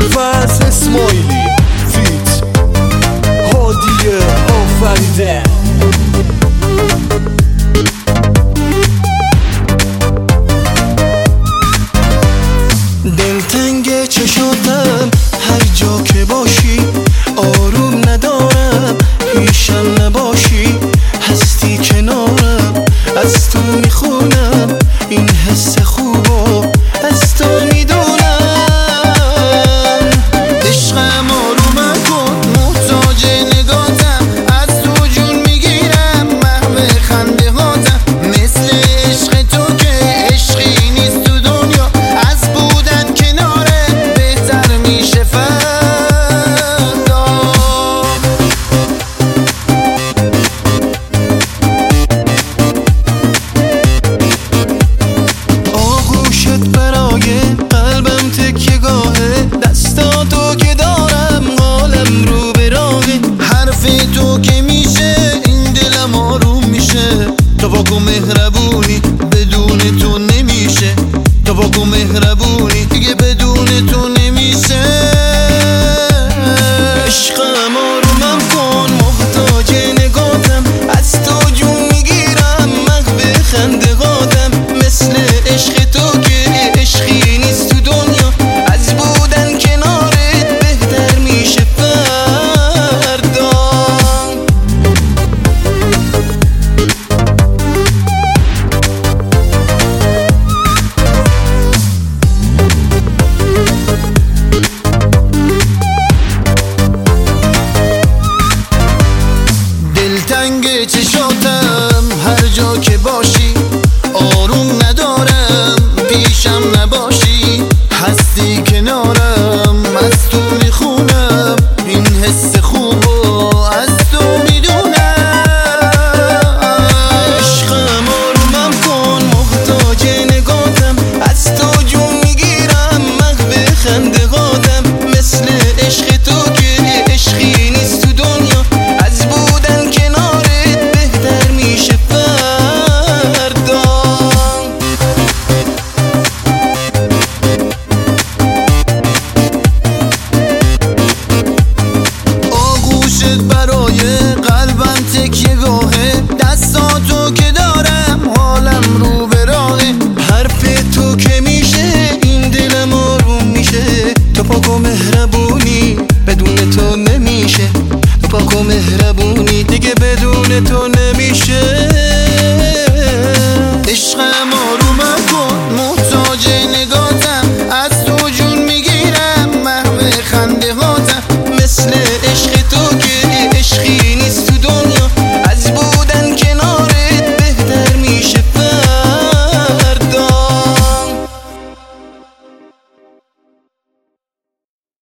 فاز اسماعیلی فیت هادی آفریده. دلتنگ چشاتم هر جا که باشی، آروم ندارم پیشم نباشی، هستی کنارم از تو میخونم این حس خوبو از تو میدونم. عشقم آرومم کن محتاج نگاتم، از تو جون میگیرم محو خنده هاتم. مثل عشق تو که عشقی نیست تو دنیا، از بودن کناره بهتر میشه فردا. آغوشت برای قلبم تکیه‌گاهه، دستاتو که دارم قالم رو به راهه. حرف تو که میشه این دلم آروم میشه، تو واگو مهربونی بدون تو نمیشه، تو واگو مهربونی دیگه بدون تو نمیشه.